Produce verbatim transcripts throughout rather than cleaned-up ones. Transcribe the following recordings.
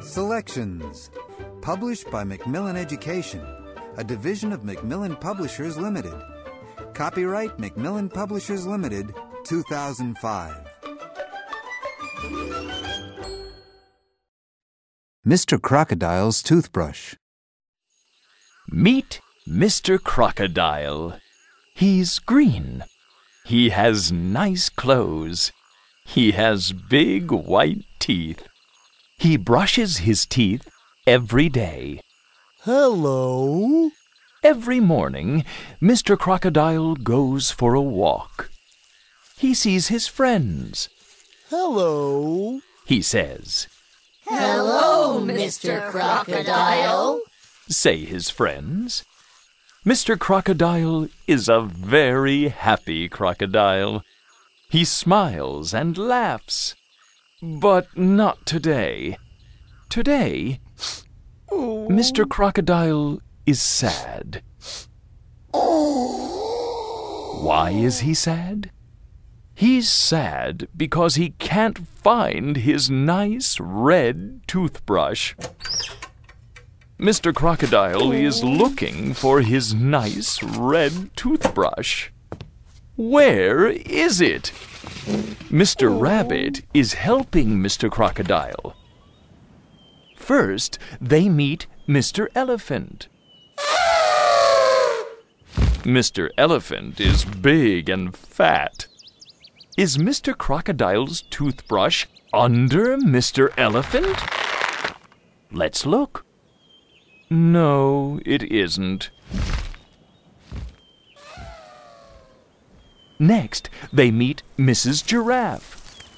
Selections. Published by Macmillan Education, a division of Macmillan Publishers Limited. Copyright Macmillan Publishers Limited, two thousand five. Mister Crocodile's Toothbrush. Meet Mister Crocodile. He's green. He has nice clothes. He has big white teeth. He brushes his teeth every day. Hello. Every morning, Mister Crocodile goes for a walk. He sees his friends. Hello, he says. Hello, Mister Crocodile, say his friends. Mister Crocodile is a very happy crocodile. He smiles and laughs. But not today. Today, Mister Crocodile is sad. Why is he sad? He's sad because he can't find his nice red toothbrush. Mister Crocodile is looking for his nice red toothbrush. Where is it? Mister Rabbit is helping Mister Crocodile. First, they meet Mister Elephant. Mister Elephant is big and fat. Is Mister Crocodile's toothbrush under Mister Elephant? Let's look. No, it isn't. Next, they meet Missus Giraffe.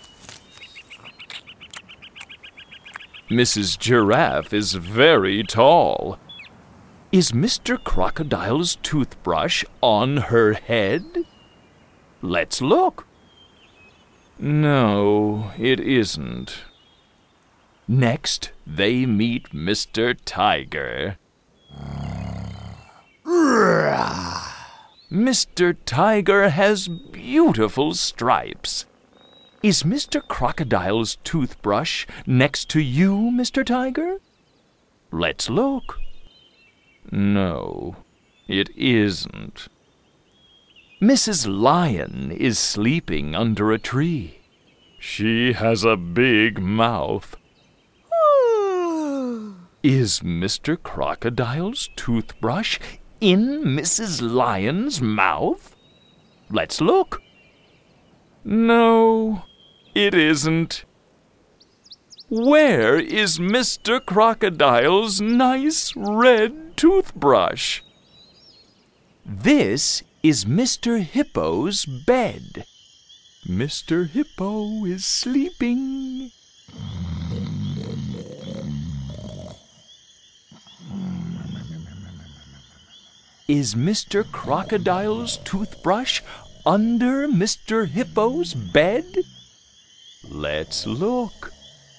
Missus Giraffe is very tall. Is Mister Crocodile's toothbrush on her head? Let's look. No, it isn't. Next, they meet Mister Tiger. Mister Tiger has beautiful stripes. Is Mister Crocodile's toothbrush next to you, Mister Tiger? Let's look. No, it isn't. Missus Lion is sleeping under a tree. She has a big mouth. Is Mister Crocodile's toothbrush in Missus Lion's mouth? Let's look. No, it isn't. Where is Mister Crocodile's nice red toothbrush? This is Mister Hippo's bed. Mister Hippo is sleeping. Is Mister Crocodile's toothbrush under Mister Hippo's bed? Let's look.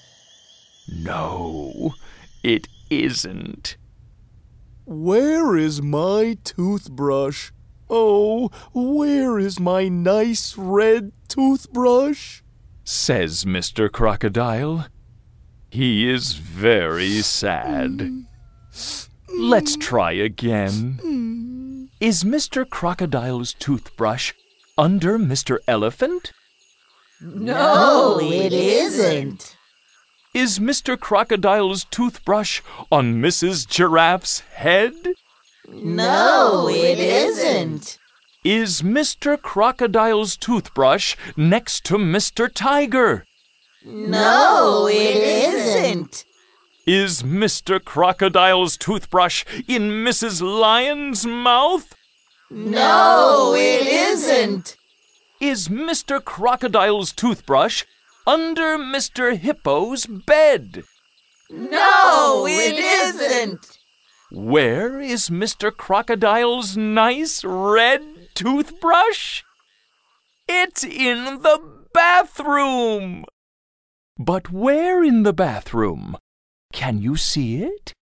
No, it isn't. where is my toothbrush? Oh, where is my nice red toothbrush? Says Mister Crocodile. He is very sad. Let's try again. Is Mister Crocodile's toothbrush under Mister Elephant? No, it isn't. Is Mister Crocodile's toothbrush on Missus Giraffe's head? No, it isn't. Is Mister Crocodile's toothbrush next to Mister Tiger? No, it isn't. Is Mister Crocodile's toothbrush in Missus Lion's mouth? No, it isn't. Is Mister Crocodile's toothbrush under Mister Hippo's bed? No, it isn't. Where is Mister Crocodile's nice red toothbrush? It's in the bathroom. But where in the bathroom? Can you see it?